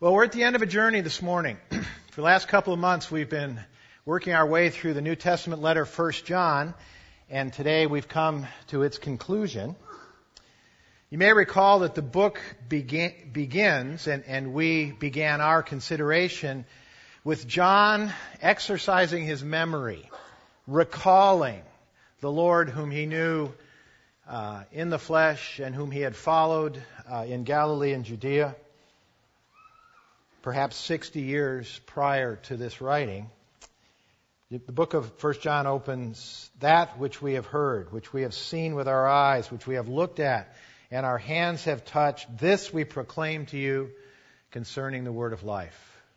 Well, we're at the end of a journey this morning. For the last couple of months, we've been working our way through the New Testament letter, 1 John, and today we've come to its conclusion. You may recall that the book begins, and we began our consideration with John exercising his memory, recalling the Lord whom he knew in the flesh and whom he had followed in Galilee and Judea, perhaps 60 years prior to this writing. The book of 1 John opens, that which we have heard, which we have seen with our eyes, which we have looked at, and our hands have touched, this we proclaim to you concerning the word of life.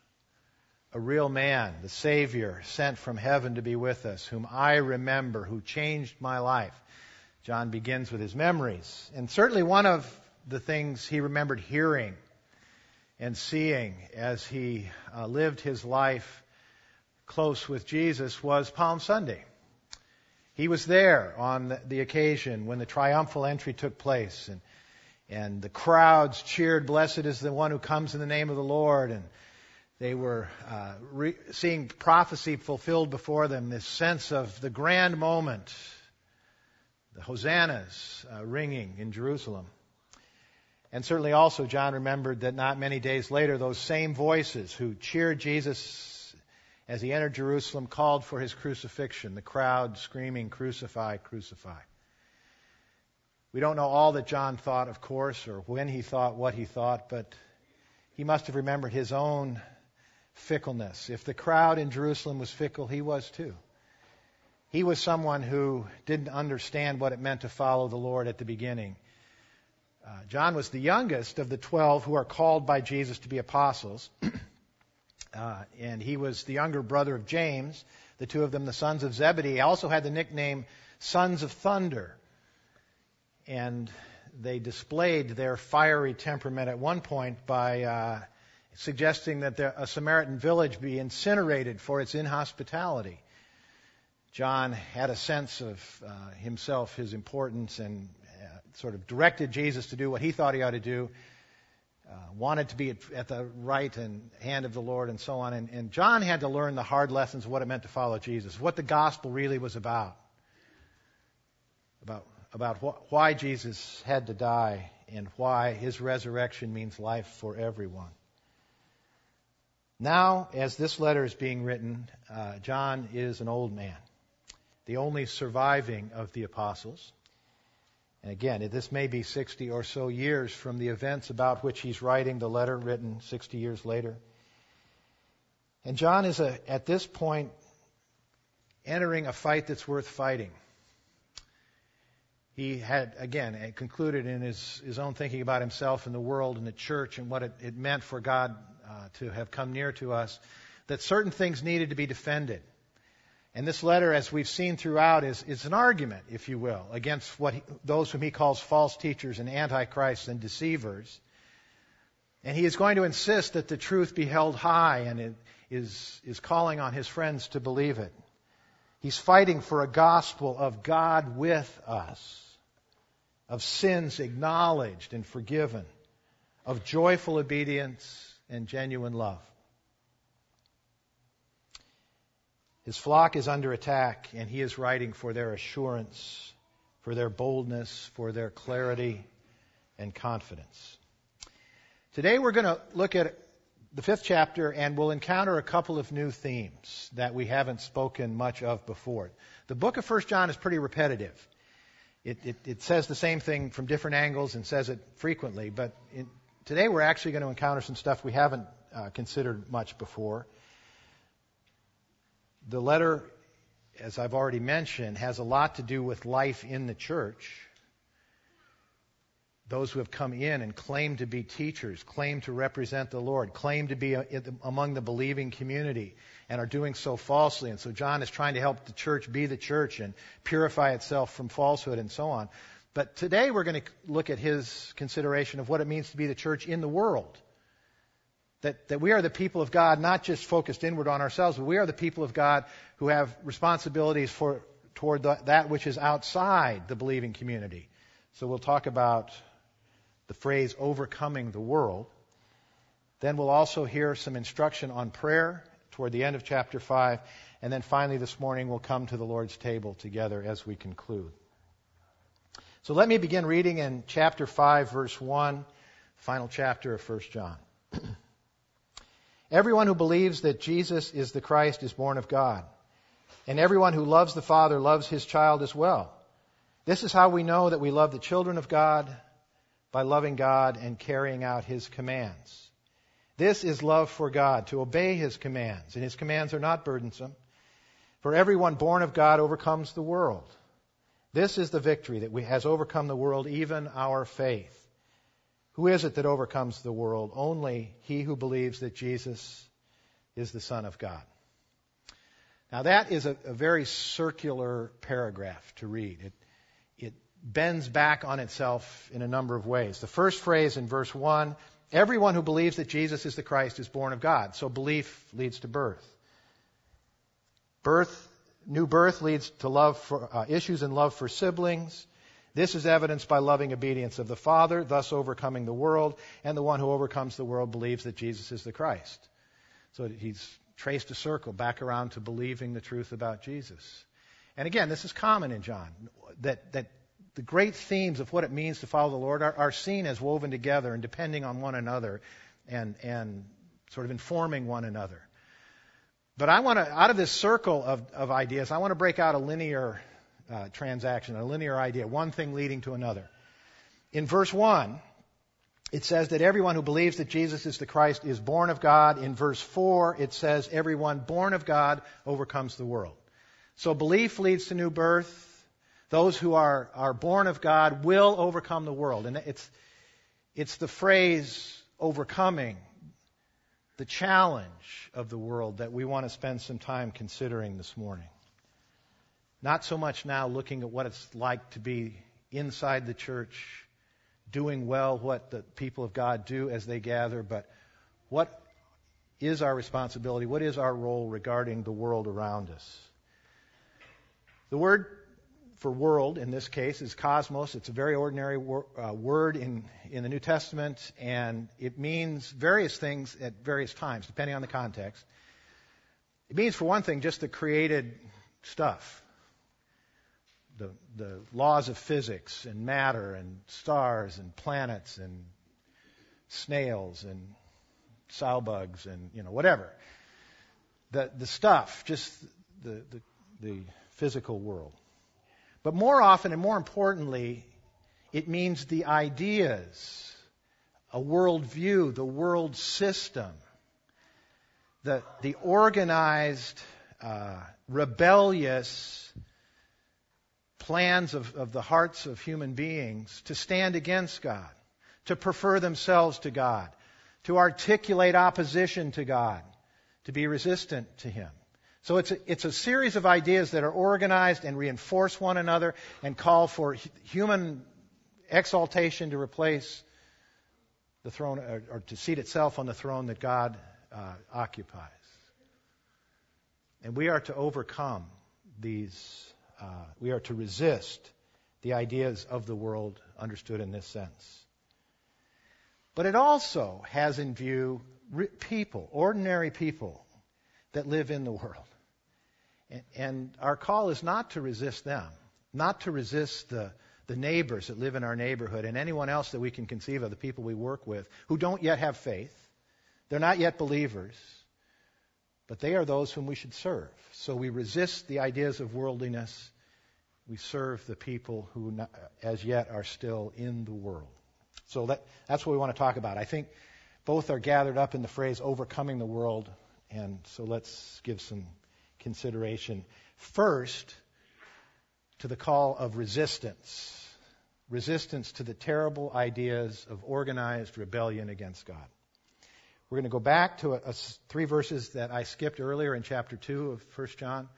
A real man, the Savior, sent from heaven to be with us, whom I remember, who changed my life. John begins with his memories. And certainly one of the things he remembered hearing and seeing as he lived his life close with Jesus was Palm Sunday. He was there on the occasion when the triumphal entry took place, and the crowds cheered, "Blessed is the one who comes in the name of the Lord," and they were seeing prophecy fulfilled before them, this sense of the grand moment, the hosannas ringing in Jerusalem. And certainly also John remembered that not many days later, those same voices who cheered Jesus as he entered Jerusalem called for his crucifixion, the crowd screaming, "Crucify, crucify." We don't know all that John thought, of course, or when he thought what he thought, but he must have remembered his own fickleness. If the crowd in Jerusalem was fickle, he was too. He was someone who didn't understand what it meant to follow the Lord at the beginning. John was the youngest of the 12 who are called by Jesus to be apostles. And he was the younger brother of James, the two of them the sons of Zebedee. He also had the nickname Sons of Thunder. And they displayed their fiery temperament at one point by suggesting that a Samaritan village be incinerated for its inhospitality. John had a sense of himself, his importance, and sort of directed Jesus to do what he thought he ought to do, wanted to be at the right hand of the Lord and so on. And John had to learn the hard lessons of what it meant to follow Jesus, what the gospel really was about why Jesus had to die and why his resurrection means life for everyone. Now, as this letter is being written, John is an old man, the only surviving of the apostles. And again, this may be 60 or so years from the events about which he's writing the letter, written 60 years later. And John is, at this point, entering a fight that's worth fighting. He had, again, concluded in his own thinking about himself and the world and the church and what it meant for God to have come near to us, that certain things needed to be defended. And this letter, as we've seen throughout, is an argument, if you will, against those whom he calls false teachers and antichrists and deceivers. And he is going to insist that the truth be held high, and it is calling on his friends to believe it. He's fighting for a gospel of God with us, of sins acknowledged and forgiven, of joyful obedience and genuine love. His flock is under attack, and he is writing for their assurance, for their boldness, for their clarity and confidence. Today we're going to look at the 5th chapter, and we'll encounter a couple of new themes that we haven't spoken much of before. The book of 1 John is pretty repetitive. It says the same thing from different angles and says it frequently, but today we're actually going to encounter some stuff we haven't considered much before. The letter, as I've already mentioned, has a lot to do with life in the church. Those who have come in and claim to be teachers, claim to represent the Lord, claim to be among the believing community, and are doing so falsely. And so John is trying to help the church be the church and purify itself from falsehood and so on. But today we're going to look at his consideration of what it means to be the church in the world. That we are the people of God, not just focused inward on ourselves, but we are the people of God who have responsibilities toward that which is outside the believing community. So we'll talk about the phrase overcoming the world. Then we'll also hear some instruction on prayer toward the end of chapter 5. And then finally this morning we'll come to the Lord's table together as we conclude. So let me begin reading in chapter 5, verse 1, final chapter of 1 John. Everyone who believes that Jesus is the Christ is born of God. And everyone who loves the Father loves his child as well. This is how we know that we love the children of God, by loving God and carrying out his commands. This is love for God, to obey his commands, and his commands are not burdensome. For everyone born of God overcomes the world. This is the victory that has overcome the world, even our faith. Who is it that overcomes the world? Only he who believes that Jesus is the Son of God. Now that is a very circular paragraph to read. It bends back on itself in a number of ways. The first phrase in verse 1, everyone who believes that Jesus is the Christ is born of God. So belief leads to birth. New birth leads to love for issues in love for siblings. This is evidenced by loving obedience of the Father, thus overcoming the world. And the one who overcomes the world believes that Jesus is the Christ. So he's traced a circle back around to believing the truth about Jesus. And again, this is common in John, that the great themes of what it means to follow the Lord are seen as woven together and depending on one another and sort of informing one another. But I want to, out of this circle of ideas, I want to break out a linear transaction, a linear idea, one thing leading to another. In verse 1, it says that everyone who believes that Jesus is the Christ is born of God. In verse 4, it says everyone born of God overcomes the world. So belief leads to new birth. Those who are born of God will overcome the world. And it's the phrase overcoming the challenge of the world that we want to spend some time considering this morning. Not so much now looking at what it's like to be inside the church, doing well what the people of God do as they gather, but what is our responsibility? What is our role regarding the world around us? The word for world in this case is cosmos. It's a very ordinary word in the New Testament, and it means various things at various times, depending on the context. It means, for one thing, just the created stuff. The laws of physics and matter and stars and planets and snails and sow bugs and whatever. The stuff, just the physical world. But more often and more importantly, it means the ideas, a worldview, the world system, the organized, rebellious plans of the hearts of human beings to stand against God, to prefer themselves to God, to articulate opposition to God, to be resistant to Him. So it's a series of ideas that are organized and reinforce one another and call for human exaltation to replace the throne or to seat itself on the throne that God occupies. And we are to overcome these. We are to resist the ideas of the world understood in this sense. But it also has in view people, ordinary people that live in the world. And our call is not to resist them, not to resist the neighbors that live in our neighborhood and anyone else that we can conceive of, the people we work with, who don't yet have faith. They're not yet believers, but they are those whom we should serve. So we resist the ideas of worldliness. We serve the people who as yet are still in the world. So that's what we want to talk about. I think both are gathered up in the phrase overcoming the world, and so let's give some consideration. First, to the call of resistance. Resistance to the terrible ideas of organized rebellion against God. We're going to go back to 3 verses that I skipped earlier in chapter 2 of 1 John.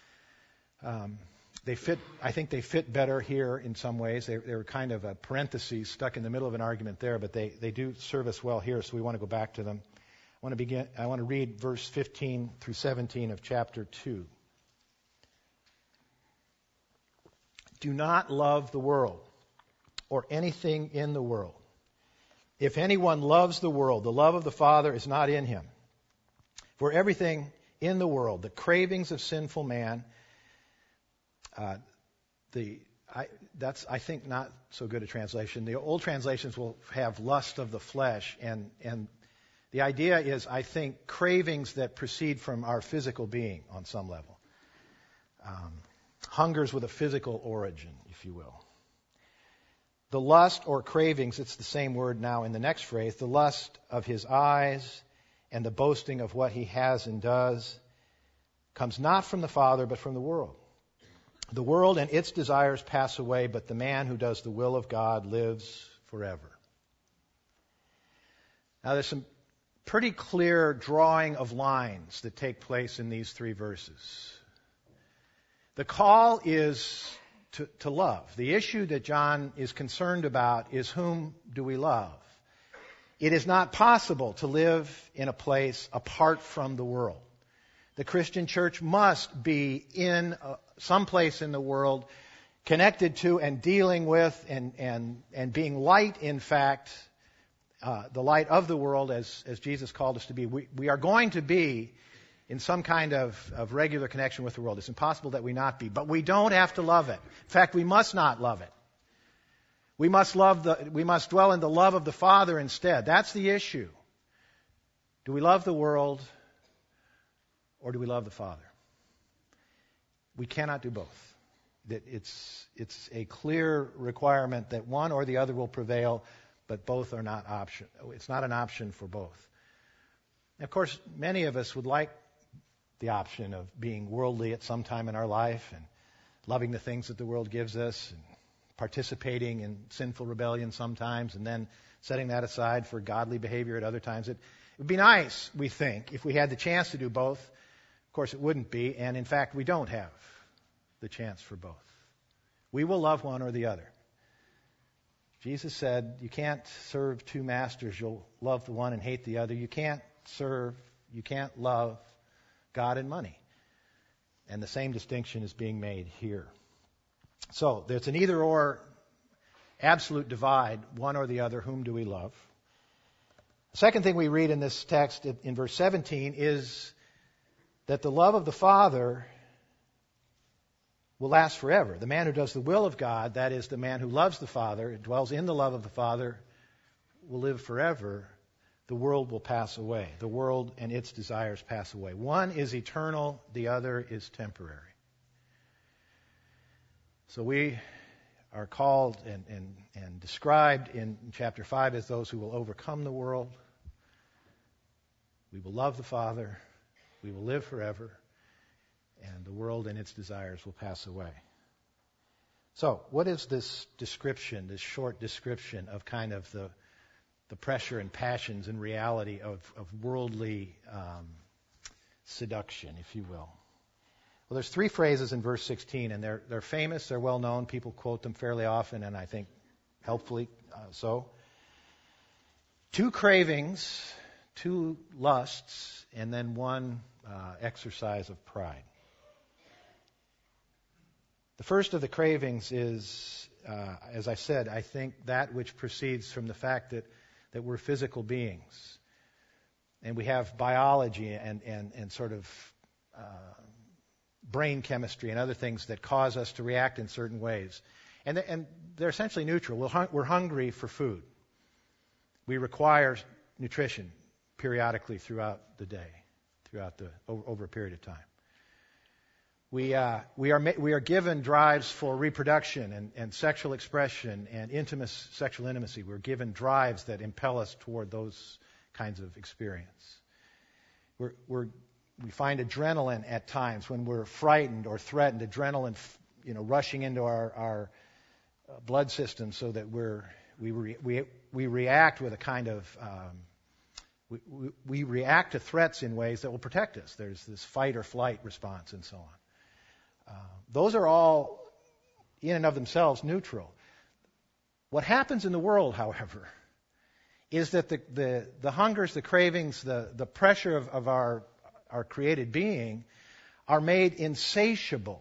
I think they fit better here in some ways. They were kind of a parenthesis stuck in the middle of an argument there, but they do serve us well here, so we want to go back to them. I want to read verse 15 through 17 of chapter 2. Do not love the world or anything in the world. If anyone loves the world, the love of the Father is not in him. For everything in the world, the cravings of sinful man, that's, I think, not so good a translation. The old translations will have lust of the flesh, and the idea is, I think, cravings that proceed from our physical being on some level. Hungers with a physical origin, if you will. The lust or cravings, it's the same word now in the next phrase, the lust of his eyes and the boasting of what he has and does comes not from the Father, but from the world. The world and its desires pass away, but the man who does the will of God lives forever. Now, there's some pretty clear drawing of lines that take place in these three verses. The call is to love. The issue that John is concerned about is whom do we love? It is not possible to live in a place apart from the world. The Christian church must be in some place in the world connected to and dealing with and being light, in fact, the light of the world as Jesus called us to be. We are going to be in some kind of regular connection with the world. It's impossible that we not be. But we don't have to love it. In fact, we must not love it. We must dwell in the love of the Father instead. That's the issue. Do we love the world or do we love the Father? We cannot do both. It's a clear requirement that one or the other will prevail, but both are not option. It's not an option for both. Of course, many of us would like the option of being worldly at some time in our life and loving the things that the world gives us and participating in sinful rebellion sometimes and then setting that aside for godly behavior at other times. It would be nice, we think, if we had the chance to do both. Of course, it wouldn't be, and in fact, we don't have the chance for both. We will love one or the other. Jesus said, you can't serve two masters. You'll love the one and hate the other. You can't love God and money. And the same distinction is being made here. So there's an either-or absolute divide, one or the other. Whom do we love? The second thing we read in this text in verse 17 is that the love of the Father will last forever. The man who does the will of God, that is, the man who loves the Father, dwells in the love of the Father, will live forever. The world will pass away. The world and its desires pass away. One is eternal, the other is temporary. So we are called and described in chapter 5 as those who will overcome the world. We will love the Father. We will live forever. And the world and its desires will pass away. So, what is this description, this short description of kind of the pressure and passions and reality of worldly seduction, if you will? Well, there's three phrases in verse 16, and they're famous, they're well known. People quote them fairly often, and I think helpfully so. Two cravings, two lusts, and then one exercise of pride. The first of the cravings is, as I said, I think that which proceeds from the fact that we're physical beings. And we have biology and sort of brain chemistry and other things that cause us to react in certain ways. And they're essentially neutral. We're hungry for food. We require nutrition periodically throughout the day, over a period of time. We are given drives for reproduction and sexual expression and sexual intimacy. We're given drives that impel us toward those kinds of experience. We find adrenaline at times when we're frightened or threatened. Adrenaline, rushing into our blood system, so that we react with a kind of we react to threats in ways that will protect us. There's this fight or flight response and so on. Those are all, in and of themselves, neutral. What happens in the world, however, is that the hungers, the cravings, the pressure of our created being are made insatiable.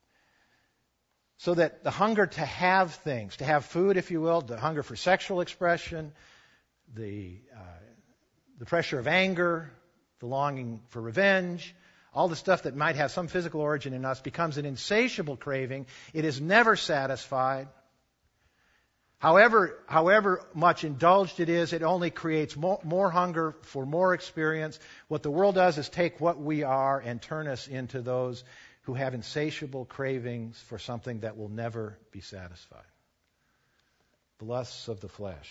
So that the hunger to have things, to have food, if you will, the hunger for sexual expression, the pressure of anger, the longing for revenge, all the stuff that might have some physical origin in us becomes an insatiable craving. It is never satisfied. However much indulged it is, it only creates more hunger for more experience. What the world does is take what we are and turn us into those who have insatiable cravings for something that will never be satisfied. The lusts of the flesh.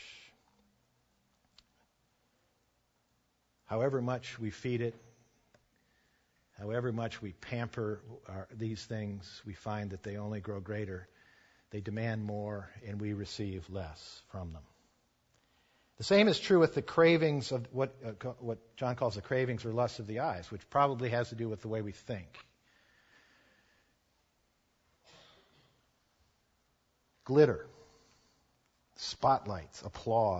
However much we feed it, however much we pamper these things, we find that they only grow greater. They demand more, and we receive less from them. The same is true with the cravings of what John calls the cravings or lusts of the eyes, which probably has to do with the way we think. Glitter, spotlights, applause,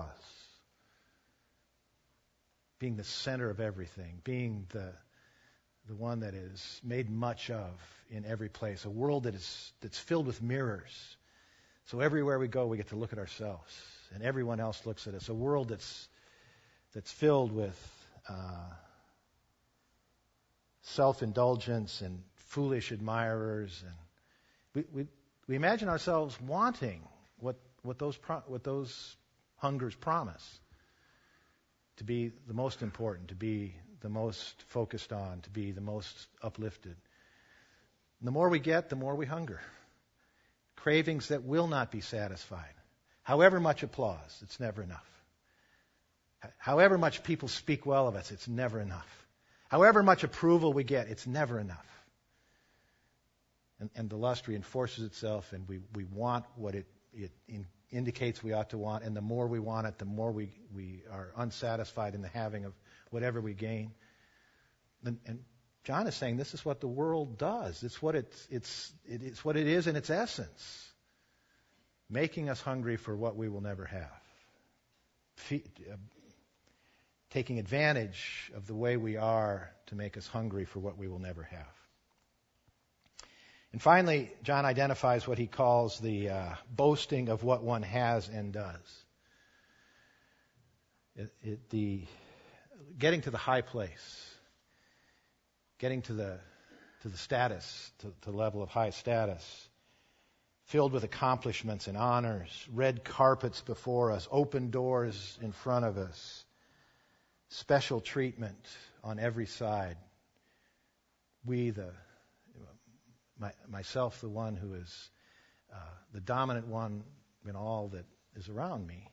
being the center of everything, being the one that is made much of in every place, a world that's filled with mirrors. So everywhere we go, we get to look at ourselves, and everyone else looks at us. A world that's filled with self-indulgence and foolish admirers, and we imagine ourselves wanting what those hungers promise. To be the most important, to be the most focused on, to be the most uplifted. And the more we get, the more we hunger. Cravings that will not be satisfied. However much applause, it's never enough. However much people speak well of us, it's never enough. However much approval we get, it's never enough. And the lust reinforces itself, and we want what it indicates we ought to want, and the more we want it, the more we are unsatisfied in the having of whatever we gain. And John is saying this is what the world does. It's what it is in its essence, making us hungry for what we will never have, taking advantage of the way we are to make us hungry for what we will never have. And finally, John identifies what he calls the boasting of what one has and does. Getting to the high place, getting to the status, to the level of high status, filled with accomplishments and honors, red carpets before us, open doors in front of us, special treatment on every side. Myself, the one who is the dominant one in all that is around me.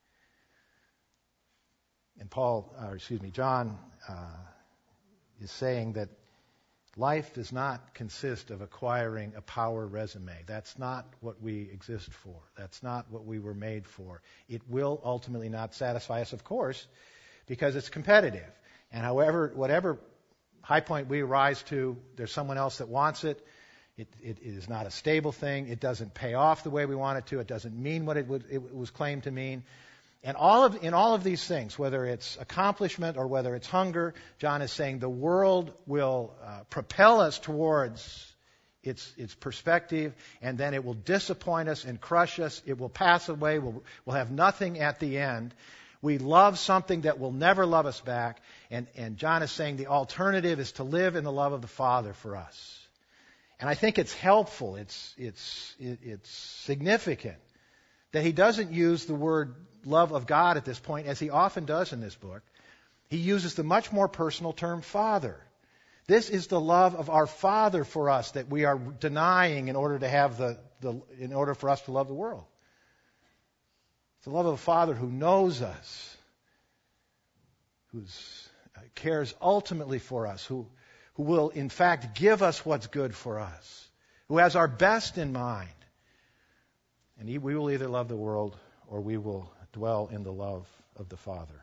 And John is saying that life does not consist of acquiring a power resume. That's not what we exist for. That's not what we were made for. It will ultimately not satisfy us, of course, because it's competitive. And whatever high point we rise to, there's someone else that wants it. It is not a stable thing. It doesn't pay off the way we want it to. It doesn't mean what it was claimed to mean. And in all of these things, whether it's accomplishment or whether it's hunger, John is saying the world will propel us towards its perspective, and then it will disappoint us and crush us. It will pass away. We'll have nothing at the end. We love something that will never love us back. And John is saying the alternative is to live in the love of the Father for us. And I think it's helpful, it's significant that he doesn't use the word love of God at this point, as he often does in this book. He uses the much more personal term Father. This is the love of our Father for us that we are denying in order to have in order for us to love the world. It's the love of a Father who knows us, who cares ultimately for us, who will, in fact, give us what's good for us, who has our best in mind. And we will either love the world or we will dwell in the love of the Father.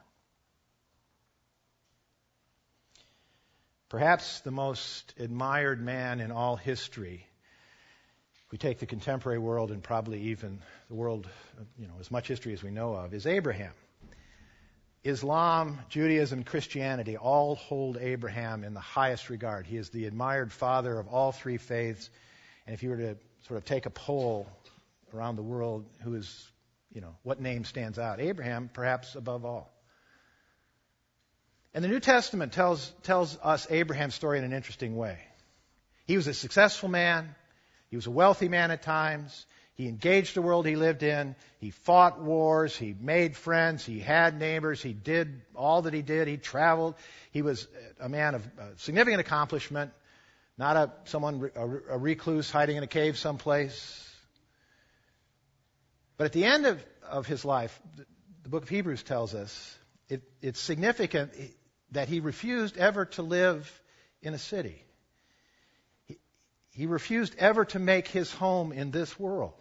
Perhaps the most admired man in all history, if we take the contemporary world and probably even the world, as much history as we know of, is Abraham. Islam, Judaism, Christianity all hold Abraham in the highest regard. He is the admired father of all three faiths. And if you were to sort of take a poll around the world, who is what name stands out? Abraham, perhaps above all. And the New Testament tells us Abraham's story in an interesting way. He was a successful man. He was a wealthy man at times. He engaged the world he lived in. He fought wars. He made friends. He had neighbors. He did all that he did. He traveled. He was a man of significant accomplishment, not a recluse hiding in a cave someplace. But at the end of his life, the book of Hebrews tells us it's significant that he refused ever to live in a city. He refused ever to make his home in this world.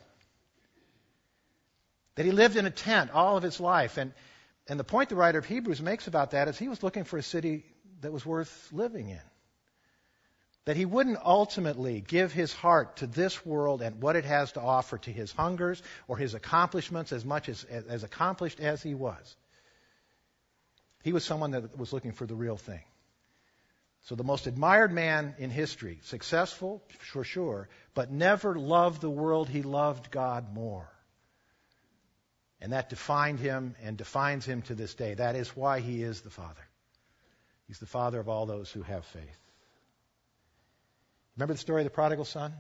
That he lived in a tent all of his life. And the point the writer of Hebrews makes about that is he was looking for a city that was worth living in. That he wouldn't ultimately give his heart to this world and what it has to offer, to his hungers or his accomplishments, as much as accomplished as he was. He was someone that was looking for the real thing. So the most admired man in history, successful for sure, but never loved the world. He loved God more. And that defined him and defines him to this day. That is why he is the Father. He's the Father of all those who have faith. Remember the story of the prodigal son?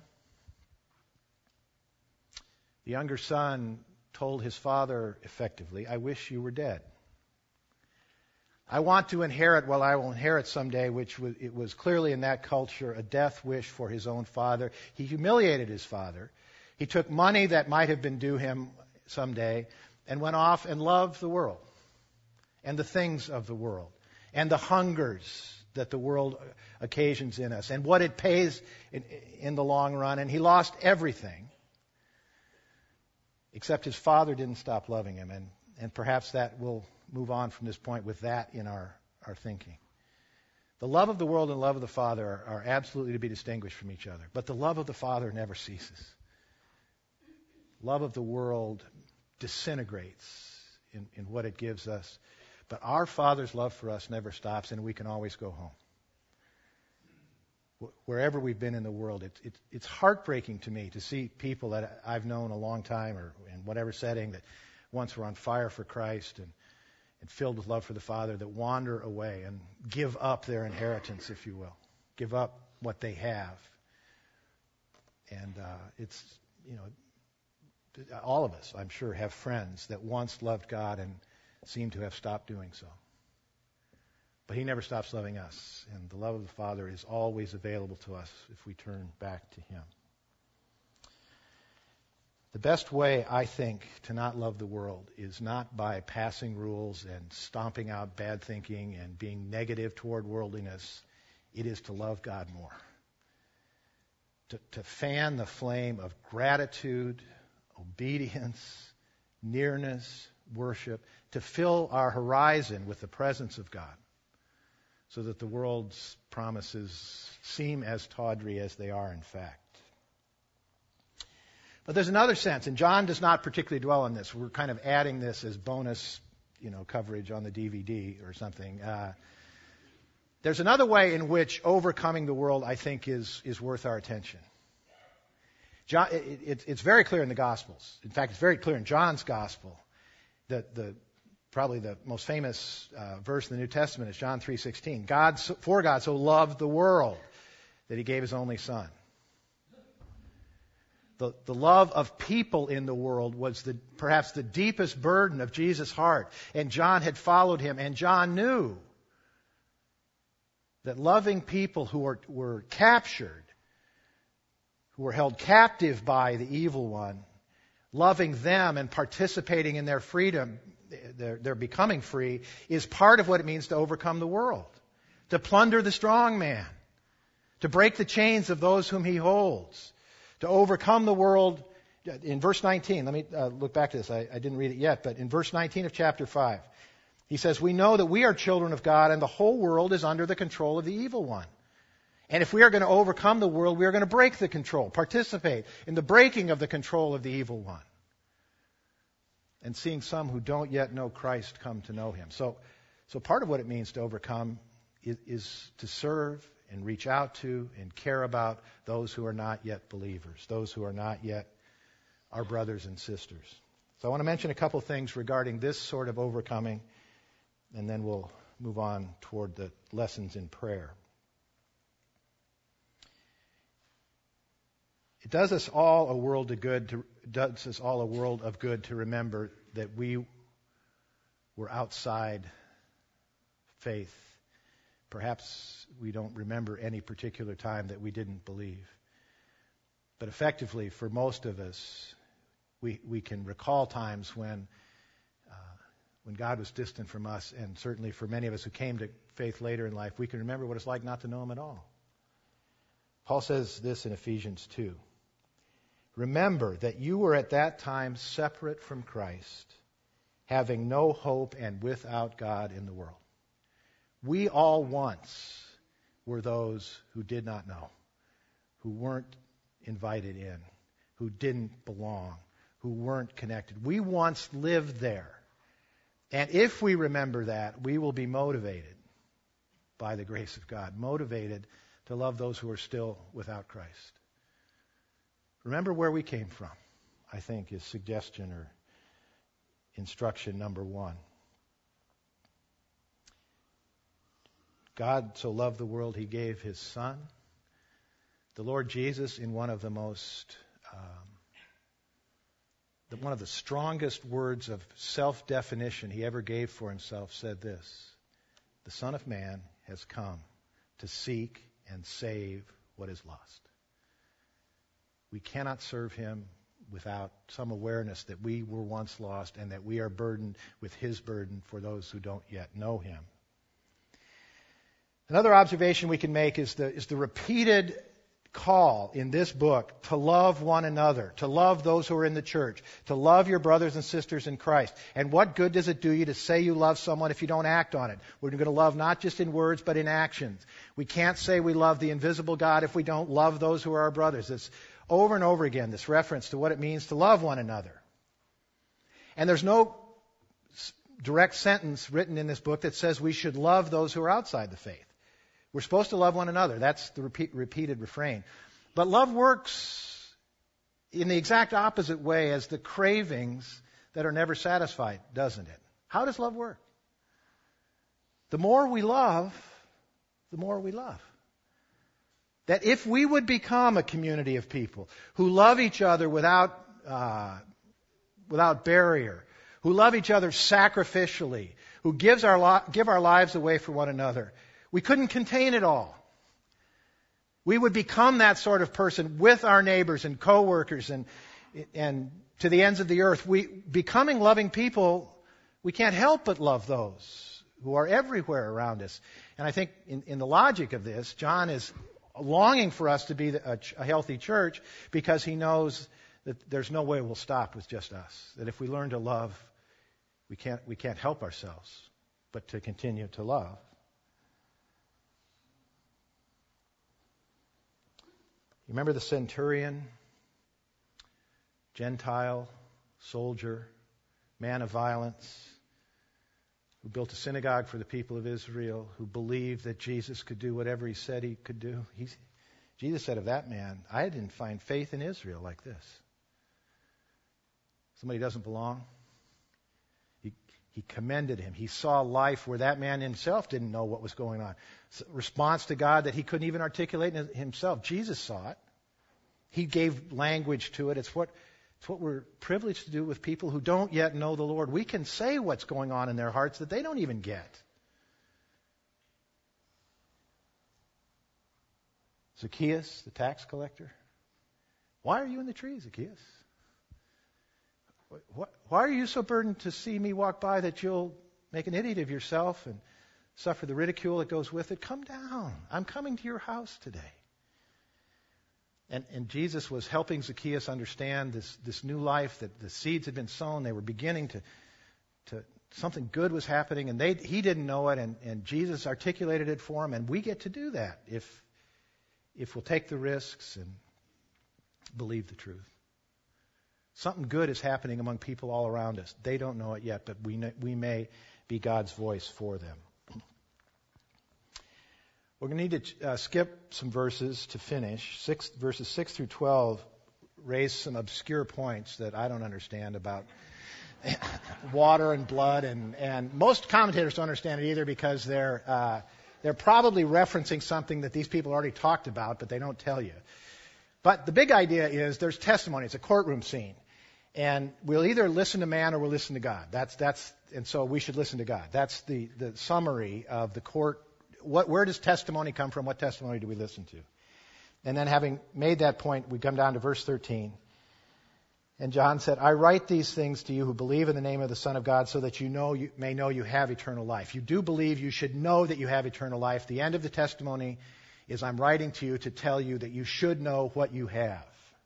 The younger son told his father effectively, "I wish you were dead. I want to inherit what I will inherit someday," it was clearly in that culture a death wish for his own father. He humiliated his father. He took money that might have been due him someday and went off and loved the world and the things of the world and the hungers that the world occasions in us and what it pays in the long run. And he lost everything, except his father didn't stop loving him. And perhaps that will move on from this point with that in our thinking. The love of the world and the love of the Father are absolutely to be distinguished from each other. But the love of the Father never ceases. Love of the world disintegrates in what it gives us. But our Father's love for us never stops, and we can always go home. Wherever we've been in the world, it's heartbreaking to me to see people that I've known a long time or in whatever setting that once were on fire for Christ and filled with love for the Father that wander away and give up their inheritance, if you will. Give up what they have. And all of us, I'm sure, have friends that once loved God and seem to have stopped doing so. But He never stops loving us. And the love of the Father is always available to us if we turn back to Him. The best way, I think, to not love the world is not by passing rules and stomping out bad thinking and being negative toward worldliness. It is to love God more. To fan the flame of gratitude, obedience, nearness, worship, to fill our horizon with the presence of God so that the world's promises seem as tawdry as they are in fact. But there's another sense, and John does not particularly dwell on this. We're kind of adding this as bonus, coverage on the DVD or something. There's another way in which overcoming the world, I think, is worth our attention. John, it's very clear in the Gospels. In fact, it's very clear in John's Gospel. Probably the most famous verse in the New Testament is John 3:16. For God so loved the world that He gave His only Son. The love of people in the world was perhaps the deepest burden of Jesus' heart. And John had followed Him. And John knew that loving people who were captured, who were held captive by the evil one, loving them and participating in their freedom, their becoming free, is part of what it means to overcome the world. To plunder the strong man. To break the chains of those whom he holds. To overcome the world. In verse 19, let me look back to this. I didn't read it yet, but in verse 19 of chapter 5, he says, "We know that we are children of God and the whole world is under the control of the evil one. And if we are going to overcome the world, we are going to break the control, participate in the breaking of the control of the evil one. And seeing some who don't yet know Christ come to know Him." So part of what it means to overcome is to serve and reach out to and care about those who are not yet believers, those who are not yet our brothers and sisters. So I want to mention a couple things regarding this sort of overcoming, and then we'll move on toward the lessons in prayer. It does us all a world of good to remember that we were outside faith. Perhaps we don't remember any particular time that we didn't believe. But effectively, for most of us, we can recall times when God was distant from us, and certainly for many of us who came to faith later in life, we can remember what it's like not to know Him at all. Paul says this in Ephesians 2. Remember that you were at that time separate from Christ, having no hope and without God in the world. We all once were those who did not know, who weren't invited in, who didn't belong, who weren't connected. We once lived there. And if we remember that, we will be motivated by the grace of God, motivated to love those who are still without Christ. Remember where we came from, I think, is suggestion or instruction number one. God so loved the world, He gave His Son. The Lord Jesus, in one of the one of the strongest words of self-definition He ever gave for Himself, said this: the Son of Man has come to seek and save what is lost. We cannot serve Him without some awareness that we were once lost and that we are burdened with His burden for those who don't yet know Him. Another observation we can make is the repeated call in this book to love one another, to love those who are in the church, to love your brothers and sisters in Christ. And what good does it do you to say you love someone if you don't act on it? We're going to love not just in words, but in actions. We can't say we love the invisible God if we don't love those who are our brothers. It's over and over again, this reference to what it means to love one another. And there's no direct sentence written in this book that says we should love those who are outside the faith. We're supposed to love one another. That's the repeated refrain. But love works in the exact opposite way as the cravings that are never satisfied, doesn't it? How does love work? The more we love, the more we love. That if we would become a community of people who love each other without barrier, who love each other sacrificially, who give our lives away for one another, we couldn't contain it all. We would become that sort of person with our neighbors and coworkers and to the ends of the earth. Becoming loving people, we can't help but love those who are everywhere around us. And I think in the logic of this, John is longing for us to be a healthy church because he knows that there's no way we'll stop with just us. That if we learn to love, we can't help ourselves but to continue to love. You remember the centurion, Gentile, soldier, man of violence, who built a synagogue for the people of Israel, who believed that Jesus could do whatever He said He could do. Jesus said of that man, I didn't find faith in Israel like this. Somebody doesn't belong. He commended him. He saw life where that man himself didn't know what was going on. Response to God that he couldn't even articulate himself. Jesus saw it. He gave language to it. It's what we're privileged to do with people who don't yet know the Lord. We can say what's going on in their hearts that they don't even get. Zacchaeus, the tax collector. Why are you in the tree, Zacchaeus? Why are you so burdened to see me walk by that you'll make an idiot of yourself and suffer the ridicule that goes with it? Come down. I'm coming to your house today. And Jesus was helping Zacchaeus understand this new life, that the seeds had been sown. They were beginning to something good was happening, and he didn't know it, and Jesus articulated it for him. And we get to do that if we'll take the risks and believe the truth. Something good is happening among people all around us. They don't know it yet, but we may be God's voice for them. We're going to need to skip some verses to finish. Verses 6 through 12 raise some obscure points that I don't understand about water and blood, and most commentators don't understand it either because they're probably referencing something that these people already talked about, but they don't tell you. But the big idea is there's testimony. It's a courtroom scene. And we'll either listen to man or we'll listen to God. And so we should listen to God. That's the summary of the court. Where does testimony come from? What testimony do we listen to? And then having made that point, we come down to verse 13. And John said, I write these things to you who believe in the name of the Son of God so that you may know you have eternal life. You do believe, you should know that you have eternal life. The end of the testimony is I'm writing to you to tell you that you should know what you have.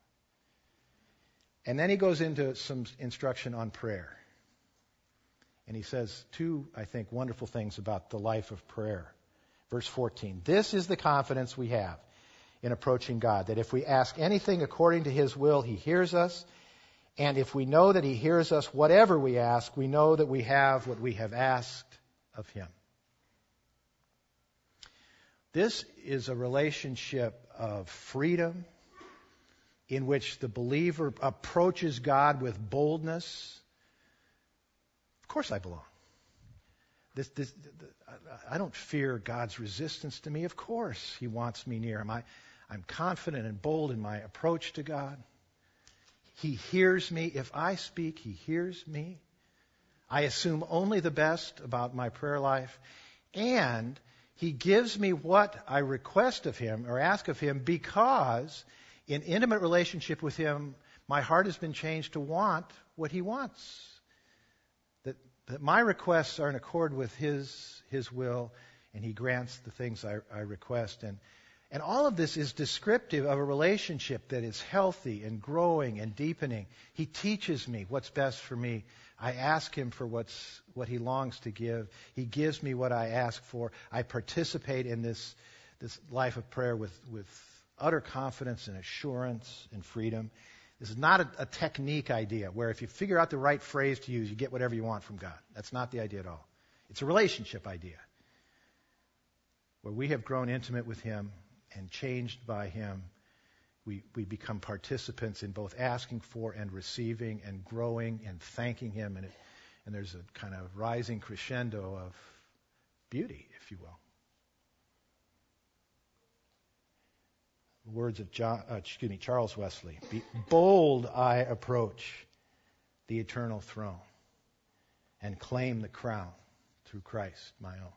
And then he goes into some instruction on prayer. And he says two, I think, wonderful things about the life of prayer. Verse 14, this is the confidence we have in approaching God, that if we ask anything according to his will, he hears us. And if we know that he hears us, whatever we ask, we know that we have what we have asked of him. This is a relationship of freedom in which the believer approaches God with boldness. Of course I belong. I don't fear God's resistance to me. Of course he wants me near him. I'm confident and bold in my approach to God. He hears me. If I speak, he hears me. I assume only the best about my prayer life. And he gives me what I request of him or ask of him because in intimate relationship with him, my heart has been changed to want what he wants. That my requests are in accord with his will, and he grants the things I request. And all of this is descriptive of a relationship that is healthy and growing and deepening. He teaches me what's best for me. I ask him for what he longs to give. He gives me what I ask for. I participate in this life of prayer with utter confidence and assurance and freedom. This is not a technique idea where if you figure out the right phrase to use, you get whatever you want from God. That's not the idea at all. It's a relationship idea where we have grown intimate with him and changed by him. We become participants in both asking for and receiving and growing and thanking him. And there's a kind of rising crescendo of beauty, if you will. The words of Charles Wesley. Be bold I approach the eternal throne and claim the crown through Christ my own.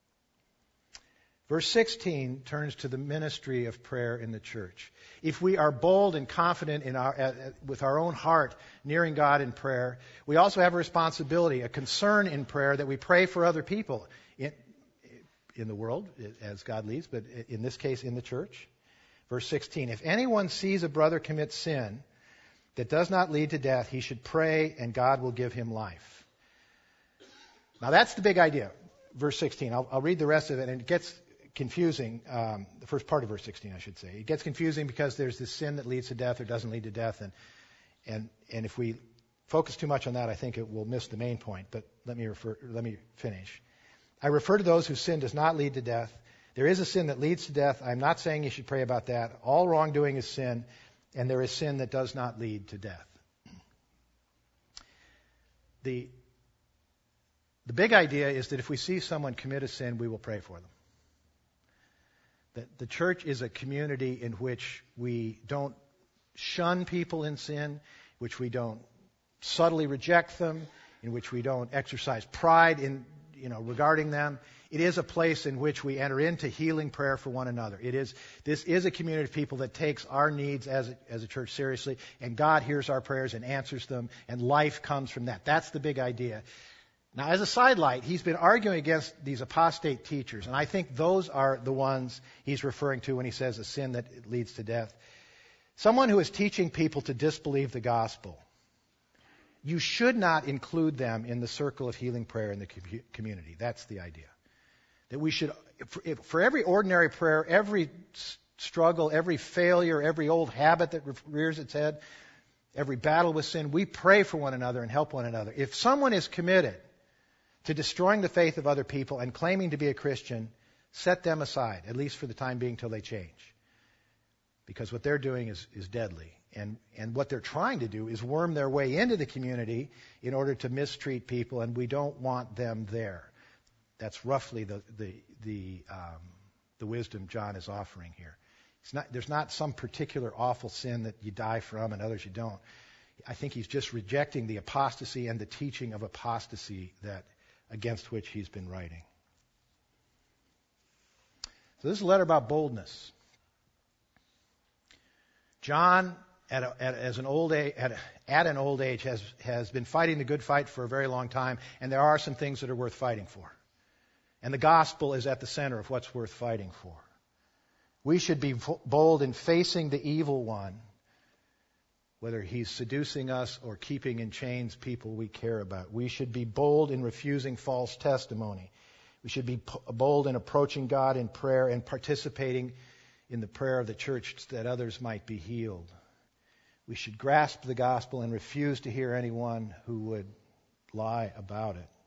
Verse 16 turns to the ministry of prayer in the church. If we are bold and confident with our own heart nearing God in prayer, we also have a responsibility, a concern in prayer that we pray for other people in the world as God leads, but in this case in the church. Verse 16, if anyone sees a brother commit sin that does not lead to death, he should pray and God will give him life. Now that's the big idea. Verse 16, I'll read the rest of it, and it gets confusing. The first part of verse 16, I should say. It gets confusing because there's this sin that leads to death or doesn't lead to death, and if we focus too much on that, I think it will miss the main point. But let me finish. I refer to those whose sin does not lead to death. There is a sin that leads to death. I'm not saying you should pray about that. All wrongdoing is sin, and there is sin that does not lead to death. The big idea is that if we see someone commit a sin, we will pray for them. That the church is a community in which we don't shun people in sin, which we don't subtly reject them, in which we don't exercise pride in regarding them. It is a place in which we enter into healing prayer for one another. This is a community of people that takes our needs as a church seriously, and God hears our prayers and answers them, and life comes from that. That's the big idea. Now, as a sidelight, he's been arguing against these apostate teachers, and I think those are the ones he's referring to when he says a sin that leads to death. Someone who is teaching people to disbelieve the gospel. You should not include them in the circle of healing prayer in the community. That's the idea. That we should, for every ordinary prayer, every struggle, every failure, every old habit that rears its head, every battle with sin, we pray for one another and help one another. If someone is committed to destroying the faith of other people and claiming to be a Christian, set them aside, at least for the time being till they change. Because what they're doing is deadly. And what they're trying to do is worm their way into the community in order to mistreat people, and we don't want them there. That's roughly the wisdom John is offering here. There's not some particular awful sin that you die from and others you don't. I think he's just rejecting the apostasy and the teaching of apostasy against which he's been writing. So this is a letter about boldness. John, at an old age, has been fighting the good fight for a very long time, and there are some things that are worth fighting for. And the gospel is at the center of what's worth fighting for. We should be bold in facing the evil one, whether he's seducing us or keeping in chains people we care about. We should be bold in refusing false testimony. We should be bold in approaching God in prayer and participating in the prayer of the church that others might be healed. We should grasp the gospel and refuse to hear anyone who would lie about it.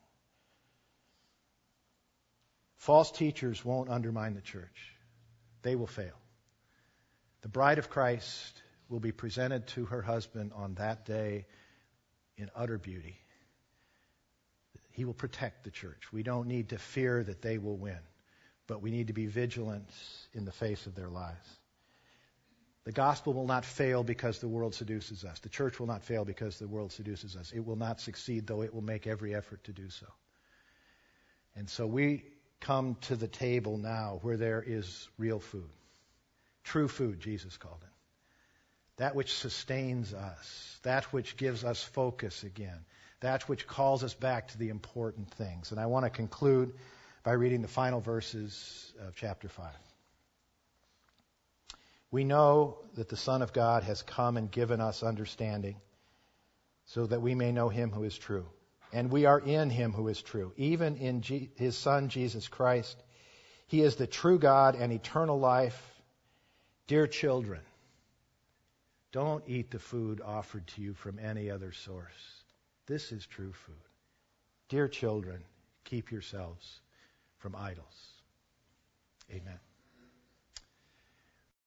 False teachers won't undermine the church. They will fail. The bride of Christ will be presented to her husband on that day in utter beauty. He will protect the church. We don't need to fear that they will win, but we need to be vigilant in the face of their lies. The gospel will not fail because the world seduces us. The church will not fail because the world seduces us. It will not succeed, though it will make every effort to do so. And so we come to the table now where there is real food. True food, Jesus called it. That which sustains us. That which gives us focus again. That which calls us back to the important things. And I want to conclude by reading the final verses of chapter 5. We know that the Son of God has come and given us understanding so that we may know him who is true. And we are in him who is true, even in his Son, Jesus Christ. He is the true God and eternal life. Dear children, don't eat the food offered to you from any other source. This is true food. Dear children, keep yourselves from idols. Amen.